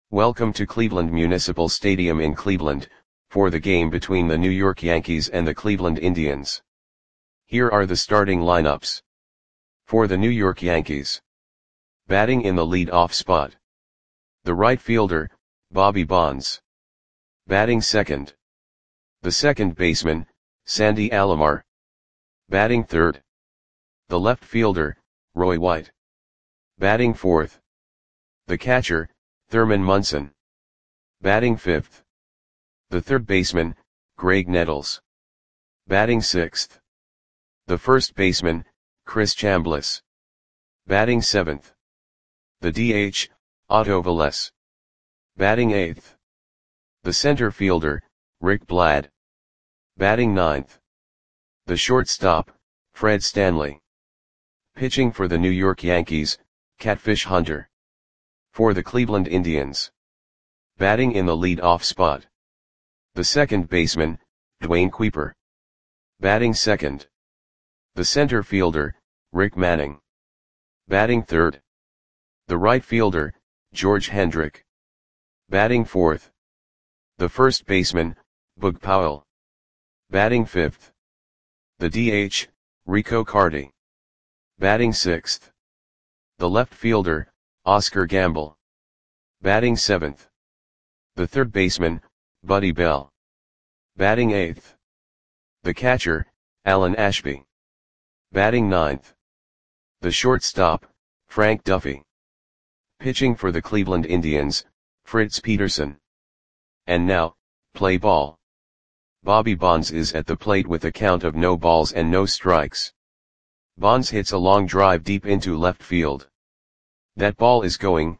Welcome to Cleveland Municipal Stadium in Cleveland, for the game between the New York Yankees and the Cleveland Indians. Here are the starting lineups. For the New York Yankees. Batting in the lead-off spot. The right fielder, Bobby Bonds. Batting second. The second baseman, Sandy Alomar. Batting third. The left fielder, Roy White. Batting fourth. The catcher, Thurman Munson. Batting fifth. The third baseman, Graig Nettles. Batting sixth. The first baseman, Chris Chambliss. Batting seventh. The DH, Otto Velez. Batting eighth. The center fielder, Rick Blad. Batting ninth. The shortstop, Fred Stanley. Pitching for the New York Yankees, Catfish Hunter. For the Cleveland Indians. Batting in the lead-off spot. The second baseman, Dwayne Kuiper. Batting second. The center fielder, Rick Manning. Batting third. The right fielder, George Hendrick. Batting fourth. The first baseman, Boog Powell. Batting fifth. The DH, Rico Carty. Batting sixth. The left fielder, Oscar Gamble. Batting seventh. The third baseman, Buddy Bell. Batting eighth. The catcher, Alan Ashby. Batting ninth. The shortstop, Frank Duffy. Pitching for the Cleveland Indians, Fritz Peterson. And now, play ball. Bobby Bonds is at the plate with a count of no balls and no strikes. Bonds hits a long drive deep into left field. That ball is gone.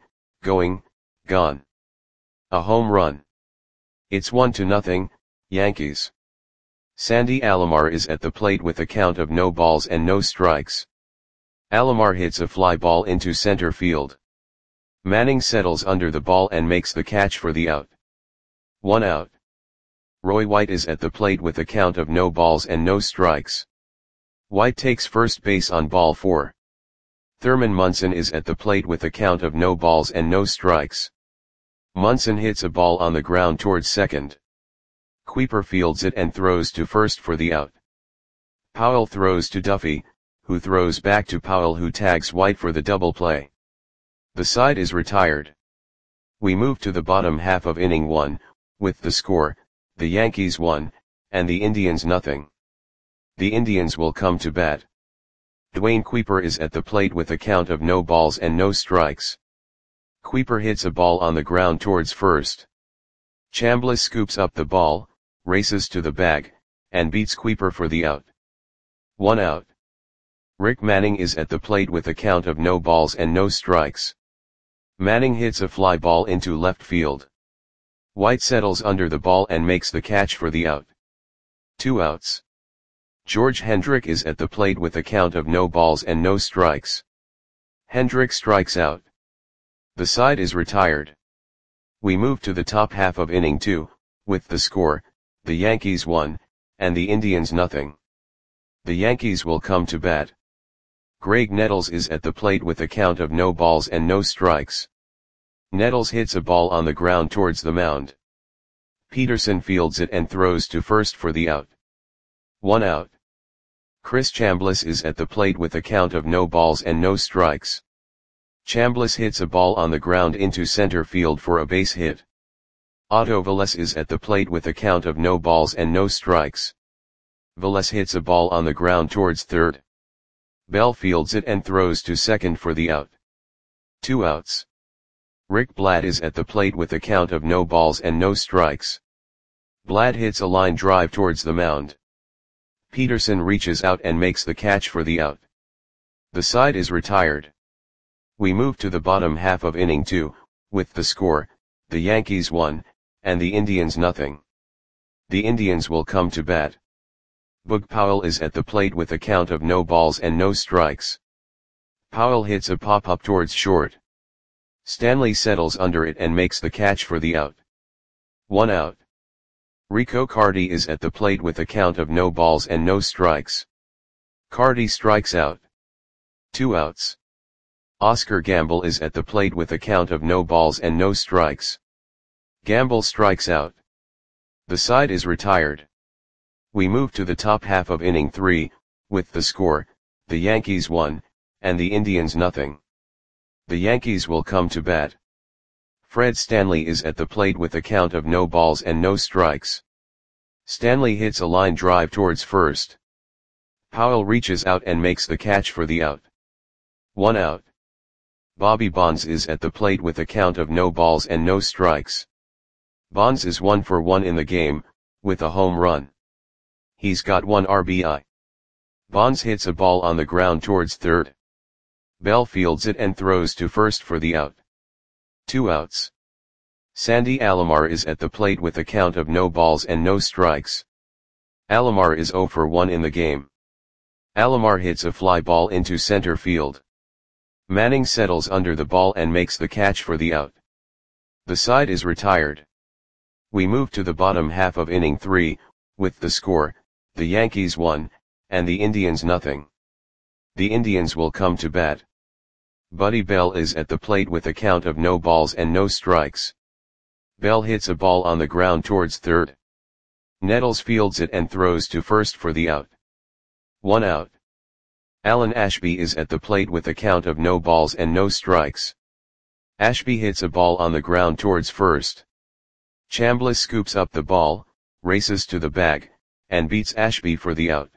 A home run. It's 1-0, Yankees. Sandy Alomar is at the plate with a count of no balls and no strikes. Alomar hits a fly ball into center field. Manning settles under the ball and makes the catch for the out. 1 out. Roy White is at the plate with a count of no balls and no strikes. White takes first base on ball 4. Thurman Munson is at the plate with a count of no balls and no strikes. Munson hits a ball on the ground towards second. Kuiper fields it and throws to first for the out. Powell throws to Duffy, who throws back to Powell, who tags White for the double play. The side is retired. We move to the bottom half of inning 1, with the score, the Yankees 1, and the Indians nothing. The Indians will come to bat. Dwayne Kuiper is at the plate with a count of no balls and no strikes. Kuiper hits a ball on the ground towards first. Chambliss scoops up the ball, races to the bag, and beats Kuiper for the out. 1 out. Rick Manning is at the plate with a count of no balls and no strikes. Manning hits a fly ball into left field. White settles under the ball and makes the catch for the out. 2 outs. George Hendrick is at the plate with a count of no balls and no strikes. Hendrick strikes out. The side is retired. We move to the top half of inning 2, with the score, the Yankees 1, and the Indians nothing. The Yankees will come to bat. Graig Nettles is at the plate with a count of no balls and no strikes. Nettles hits a ball on the ground towards the mound. Peterson fields it and throws to first for the out. 1 out. Chris Chambliss is at the plate with a count of no balls and no strikes. Chambliss hits a ball on the ground into center field for a base hit. Otto Velez is at the plate with a count of no balls and no strikes. Velez hits a ball on the ground towards third. Bell fields it and throws to second for the out. 2 outs. Rick Blad is at the plate with a count of no balls and no strikes. Blad hits a line drive towards the mound. Peterson reaches out and makes the catch for the out. The side is retired. We move to the bottom half of inning 2, with the score, the Yankees 1, and the Indians nothing. The Indians will come to bat. Boog Powell is at the plate with a count of no balls and no strikes. Powell hits a pop-up towards short. Stanley settles under it and makes the catch for the out. 1 out. Rico Carty is at the plate with a count of no balls and no strikes. Carty strikes out. 2 outs. Oscar Gamble is at the plate with a count of no balls and no strikes. Gamble strikes out. The side is retired. We move to the top half of inning 3, with the score, the Yankees 1, and the Indians nothing. The Yankees will come to bat. Fred Stanley is at the plate with a count of no balls and no strikes. Stanley hits a line drive towards first. Powell reaches out and makes the catch for the out. 1 out. Bobby Bonds is at the plate with a count of no balls and no strikes. Bonds is 1 for 1 in the game, with a home run. He's got 1 RBI. Bonds hits a ball on the ground towards third. Bell fields it and throws to first for the out. 2 outs. Sandy Alomar is at the plate with a count of no balls and no strikes. Alomar is 0 for 1 in the game. Alomar hits a fly ball into center field. Manning settles under the ball and makes the catch for the out. The side is retired. We move to the bottom half of inning 3, with the score, the Yankees 1, and the Indians nothing. The Indians will come to bat. Buddy Bell is at the plate with a count of no balls and no strikes. Bell hits a ball on the ground towards third. Nettles fields it and throws to first for the out. 1 out. Alan Ashby is at the plate with a count of no balls and no strikes. Ashby hits a ball on the ground towards first. Chambliss scoops up the ball, races to the bag, and beats Ashby for the out.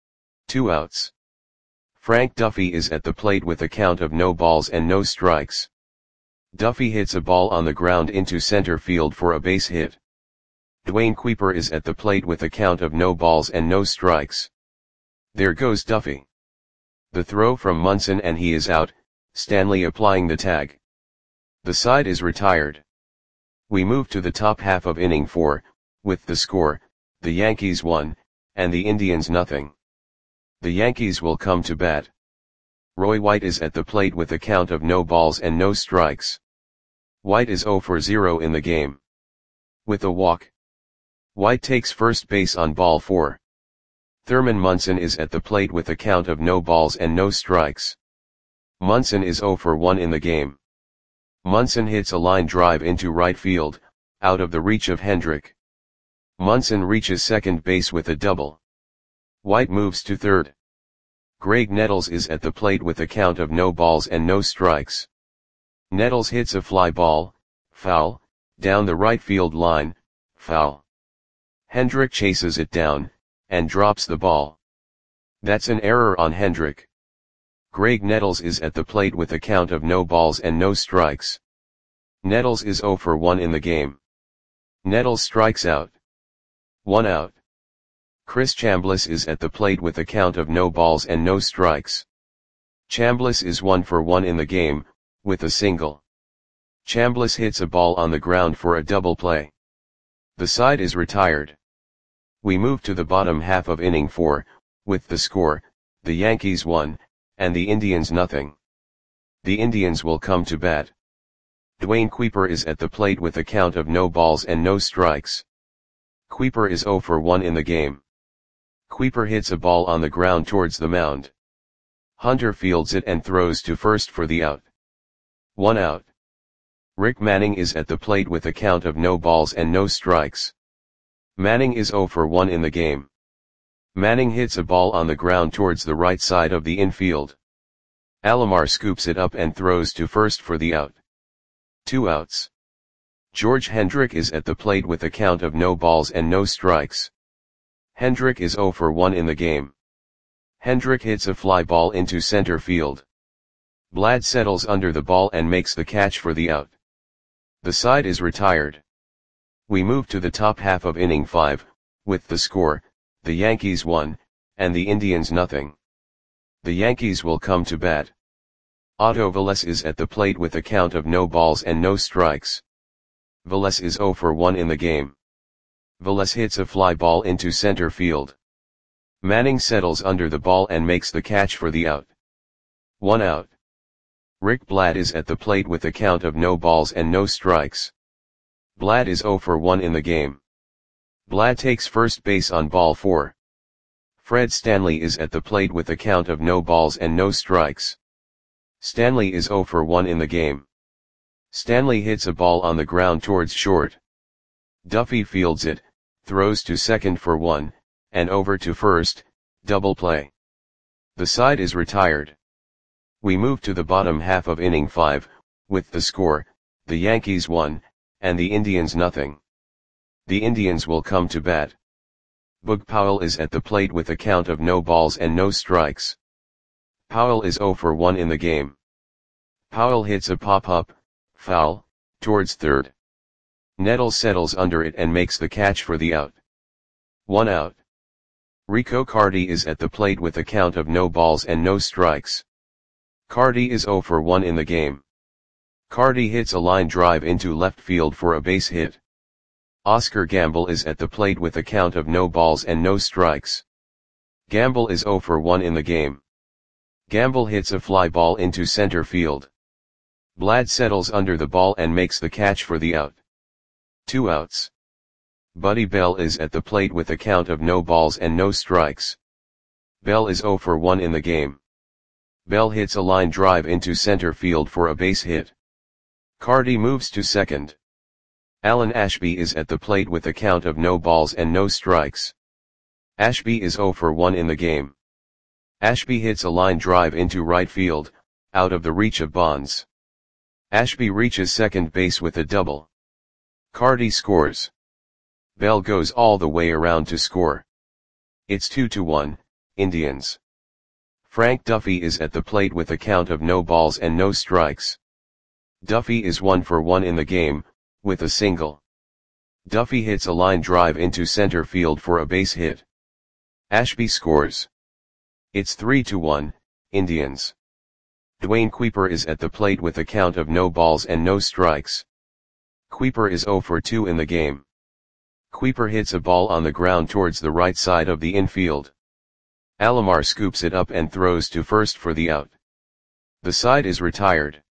2 outs. Frank Duffy is at the plate with a count of no balls and no strikes. Duffy hits a ball on the ground into center field for a base hit. Dwayne Kuiper is at the plate with a count of no balls and no strikes. There goes Duffy. The throw from Munson and he is out, Stanley applying the tag. The side is retired. We move to the top half of inning 4, with the score, the Yankees 1, and the Indians nothing. The Yankees will come to bat. Roy White is at the plate with a count of no balls and no strikes. White is 0 for 0 in the game. With a walk. White takes first base on ball 4. Thurman Munson is at the plate with a count of no balls and no strikes. Munson is 0 for 1 in the game. Munson hits a line drive into right field, out of the reach of Hendrick. Munson reaches second base with a double. White moves to third. Greg Nettles is at the plate with a count of no balls and no strikes. Nettles hits a fly ball, foul, down the right field line, foul. Hendrick chases it down, and drops the ball. That's an error on Hendrick. Greg Nettles is at the plate with a count of no balls and no strikes. Nettles is 0 for 1 in the game. Nettles strikes out. 1 out. Chris Chambliss is at the plate with a count of no balls and no strikes. Chambliss is 1 for 1 in the game, with a single. Chambliss hits a ball on the ground for a double play. The side is retired. We move to the bottom half of inning 4, with the score, the Yankees 1, and the Indians nothing. The Indians will come to bat. Dwayne Kuiper is at the plate with a count of no balls and no strikes. Kuiper is 0 for 1 in the game. Kuiper hits a ball on the ground towards the mound. Hunter fields it and throws to first for the out. 1 out. Rick Manning is at the plate with a count of no balls and no strikes. Manning is 0 for 1 in the game. Manning hits a ball on the ground towards the right side of the infield. Alomar scoops it up and throws to first for the out. 2 outs. George Hendrick is at the plate with a count of no balls and no strikes. Hendrick is 0 for 1 in the game. Hendrick hits a fly ball into center field. Blad settles under the ball and makes the catch for the out. The side is retired. We move to the top half of inning 5, with the score, the Yankees 1, and the Indians nothing. The Yankees will come to bat. Otto Velez is at the plate with a count of no balls and no strikes. Velez is 0 for 1 in the game. Velez hits a fly ball into center field. Manning settles under the ball and makes the catch for the out. 1 out. Rick Blad is at the plate with a count of no balls and no strikes. Blad is 0 for 1 in the game. Blad takes first base on ball 4. Fred Stanley is at the plate with a count of no balls and no strikes. Stanley is 0 for 1 in the game. Stanley hits a ball on the ground towards short. Duffy fields it, throws to second for 1, and over to first, double play. The side is retired. We move to the bottom half of inning 5, with the score, the Yankees 1, and the Indians nothing. The Indians will come to bat. Boog Powell is at the plate with a count of no balls and no strikes. Powell is 0 for 1 in the game. Powell hits a pop-up, foul, towards third. Nettles settles under it and makes the catch for the out. 1 out. Rico Carty is at the plate with a count of no balls and no strikes. Carty is 0 for 1 in the game. Carty hits a line drive into left field for a base hit. Oscar Gamble is at the plate with a count of no balls and no strikes. Gamble is 0 for 1 in the game. Gamble hits a fly ball into center field. Blad settles under the ball and makes the catch for the out. 2 outs. Buddy Bell is at the plate with a count of no balls and no strikes. Bell is 0 for 1 in the game. Bell hits a line drive into center field for a base hit. Carty moves to second. Alan Ashby is at the plate with a count of no balls and no strikes. Ashby is 0 for 1 in the game. Ashby hits a line drive into right field, out of the reach of Bonds. Ashby reaches second base with a double. Carty scores. Bell goes all the way around to score. It's 2-1, Indians. Frank Duffy is at the plate with a count of no balls and no strikes. Duffy is 1 for 1 in the game, with a single. Duffy hits a line drive into center field for a base hit. Ashby scores. It's 3-1, Indians. Dwayne Kuiper is at the plate with a count of no balls and no strikes. Kuiper is 0 for 2 in the game. Kuiper hits a ball on the ground towards the right side of the infield. Alomar scoops it up and throws to first for the out. The side is retired.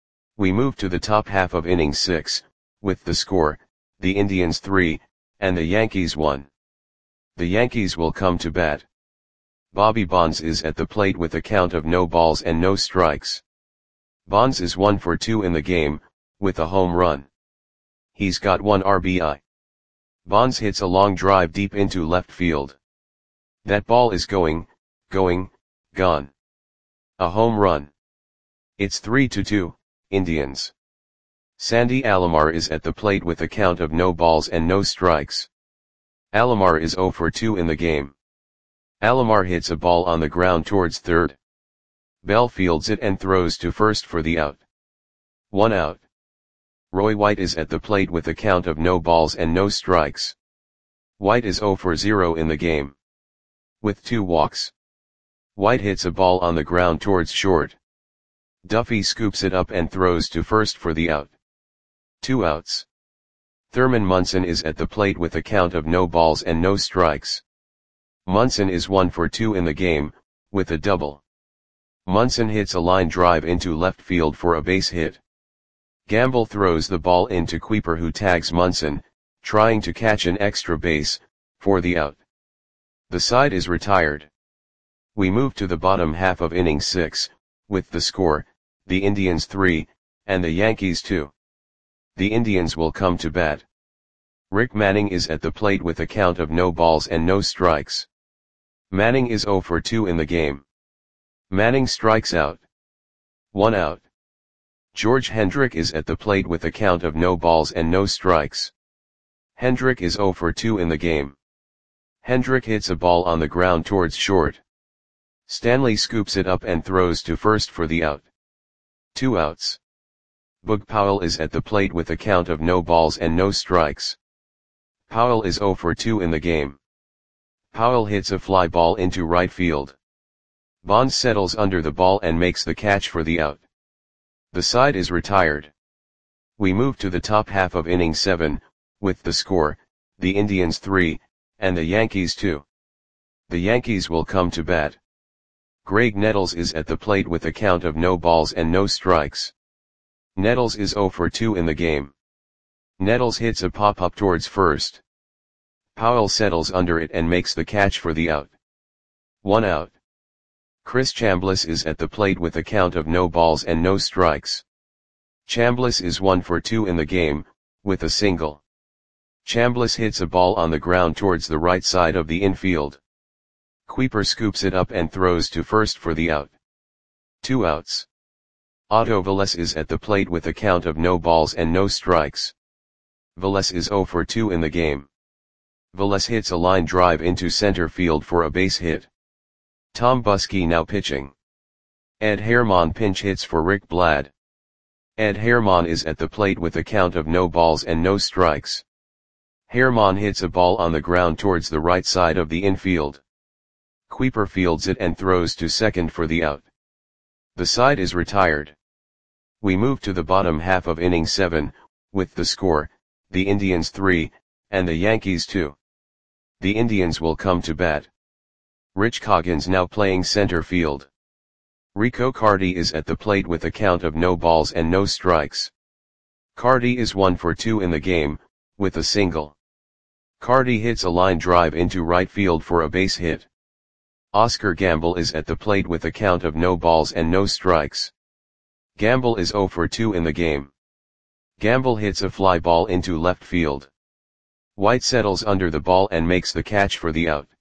We move to the top half of inning 6, with the score, the Indians 3, and the Yankees 1. The Yankees will come to bat. Bobby Bonds is at the plate with a count of no balls and no strikes. Bonds is 1 for 2 in the game, with a home run. He's got 1 RBI. Bonds hits a long drive deep into left field. That ball is gone. A home run. It's 3-2, Indians. Sandy Alomar is at the plate with a count of no balls and no strikes. Alomar is 0 for 2 in the game. Alomar hits a ball on the ground towards third. Bell fields it and throws to first for the out. 1 out. Roy White is at the plate with a count of no balls and no strikes. White is 0 for 0 in the game. With 2 walks. White hits a ball on the ground towards short. Duffy scoops it up and throws to first for the out. 2 outs. Thurman Munson is at the plate with a count of no balls and no strikes. Munson is 1 for 2 in the game, with a double. Munson hits a line drive into left field for a base hit. Gamble throws the ball into Kuiper, who tags Munson, trying to catch an extra base, for the out. The side is retired. We move to the bottom half of inning 6, with the score, the Indians 3, and the Yankees 2. The Indians will come to bat. Rick Manning is at the plate with a count of no balls and no strikes. Manning is 0 for 2 in the game. Manning strikes out. 1 out. George Hendrick is at the plate with a count of no balls and no strikes. Hendrick is 0 for 2 in the game. Hendrick hits a ball on the ground towards short. Stanley scoops it up and throws to first for the out. 2 outs. Boog Powell is at the plate with a count of no balls and no strikes. Powell is 0 for 2 in the game. Powell hits a fly ball into right field. Bonds settles under the ball and makes the catch for the out. The side is retired. We move to the top half of inning 7, with the score, the Indians 3, and the Yankees 2. The Yankees will come to bat. Greg Nettles is at the plate with a count of no balls and no strikes. Nettles is 0 for 2 in the game. Nettles hits a pop-up towards first. Powell settles under it and makes the catch for the out. 1 out. Chris Chambliss is at the plate with a count of no balls and no strikes. Chambliss is 1 for 2 in the game, with a single. Chambliss hits a ball on the ground towards the right side of the infield. Kuiper scoops it up and throws to first for the out. 2 outs. Otto Velez is at the plate with a count of no balls and no strikes. Velez is 0 for 2 in the game. Velez hits a line drive into center field for a base hit. Tom Buskey now pitching. Ed Herman pinch hits for Rick Blad. Ed Herman is at the plate with a count of no balls and no strikes. Herman hits a ball on the ground towards the right side of the infield. Kuiper fields it and throws to second for the out. The side is retired. We move to the bottom half of inning 7, with the score, the Indians 3, and the Yankees 2. The Indians will come to bat. Rich Coggins now playing center field. Rico Carty is at the plate with a count of no balls and no strikes. Carty is 1 for 2 in the game, with a single. Carty hits a line drive into right field for a base hit. Oscar Gamble is at the plate with a count of no balls and no strikes. Gamble is 0 for 2 in the game. Gamble hits a fly ball into left field. White settles under the ball and makes the catch for the out.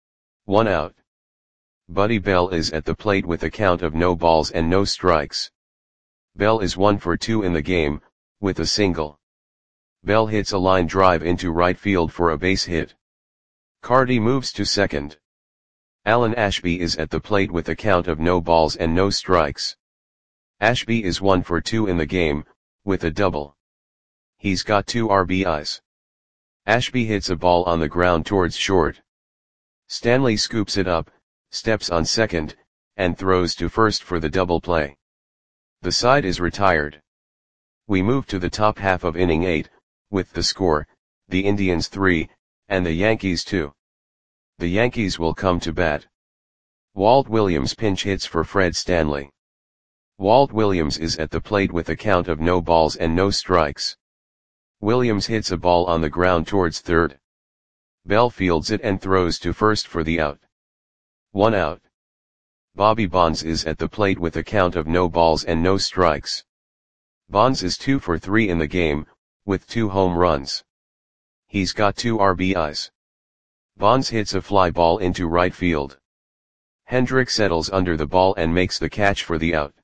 1 out. Buddy Bell is at the plate with a count of no balls and no strikes. Bell is 1 for 2 in the game, with a single. Bell hits a line drive into right field for a base hit. Carty moves to second. Alan Ashby is at the plate with a count of no balls and no strikes. Ashby is 1 for 2 in the game, with a double. He's got 2 RBIs. Ashby hits a ball on the ground towards short. Stanley scoops it up, steps on second, and throws to first for the double play. The side is retired. We move to the top half of inning 8, with the score, the Indians 3, and the Yankees 2. The Yankees will come to bat. Walt Williams pinch hits for Fred Stanley. Walt Williams is at the plate with a count of no balls and no strikes. Williams hits a ball on the ground towards third. Bell fields it and throws to first for the out. 1 out. Bobby Bonds is at the plate with a count of no balls and no strikes. Bonds is 2 for 3 in the game, with 2 home runs. He's got 2 RBIs. Bonds hits a fly ball into right field. Hendrick settles under the ball and makes the catch for the out.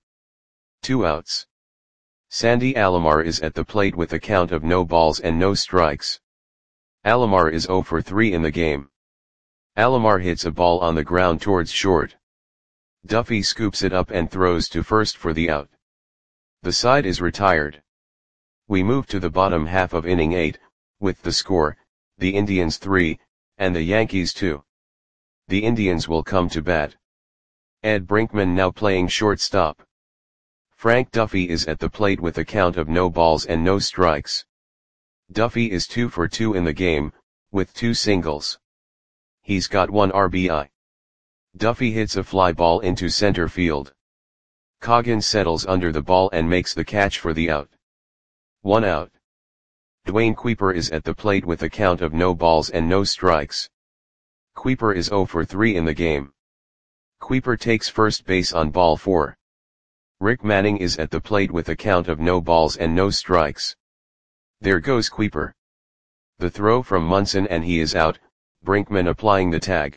2 outs. Sandy Alomar is at the plate with a count of no balls and no strikes. Alomar is 0 for 3 in the game. Alomar hits a ball on the ground towards short. Duffy scoops it up and throws to first for the out. The side is retired. We move to the bottom half of inning 8, with the score, the Indians 3, and the Yankees 2. The Indians will come to bat. Ed Brinkman now playing shortstop. Frank Duffy is at the plate with a count of no balls and no strikes. Duffy is 2 for 2 in the game, with 2 singles. He's got 1 RBI. Duffy hits a fly ball into center field. Coggins settles under the ball and makes the catch for the out. 1 out. Dwayne Kuiper is at the plate with a count of no balls and no strikes. Kuiper is 0 for 3 in the game. Kuiper takes first base on ball 4. Rick Manning is at the plate with a count of no balls and no strikes. There goes Kuiper. The throw from Munson and he is out, Brinkman applying the tag.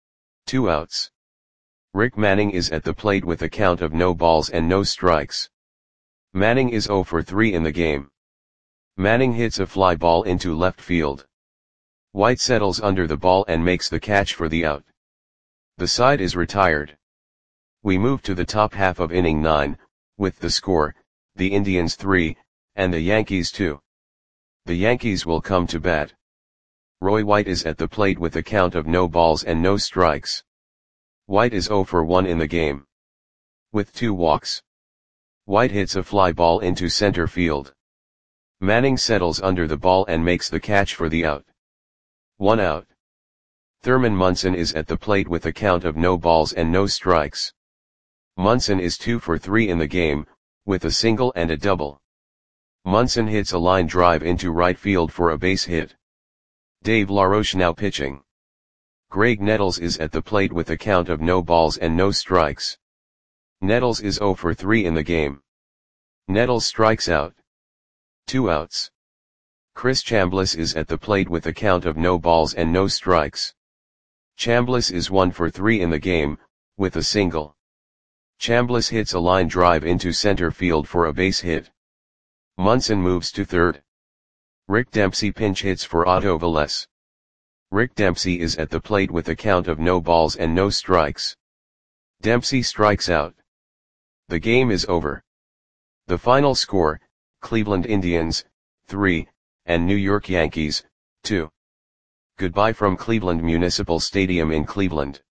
2 outs. Rick Manning is at the plate with a count of no balls and no strikes. Manning is 0 for 3 in the game. Manning hits a fly ball into left field. White settles under the ball and makes the catch for the out. The side is retired. We move to the top half of inning 9, with the score, the Indians 3, and the Yankees 2. The Yankees will come to bat. Roy White is at the plate with a count of no balls and no strikes. White is 0 for 1 in the game. With 2 walks. White hits a fly ball into center field. Manning settles under the ball and makes the catch for the out. 1 out. Thurman Munson is at the plate with a count of no balls and no strikes. Munson is 2 for 3 in the game, with a single and a double. Munson hits a line drive into right field for a base hit. Dave LaRoche now pitching. Graig Nettles is at the plate with a count of no balls and no strikes. Nettles is 0 for 3 in the game. Nettles strikes out. 2 outs. Chris Chambliss is at the plate with a count of no balls and no strikes. Chambliss is 1 for 3 in the game, with a single. Chambliss hits a line drive into center field for a base hit. Munson moves to third. Rick Dempsey pinch hits for Otto Velez. Rick Dempsey is at the plate with a count of no balls and no strikes. Dempsey strikes out. The game is over. The final score, Cleveland Indians, 3, and New York Yankees, 2. Goodbye from Cleveland Municipal Stadium in Cleveland.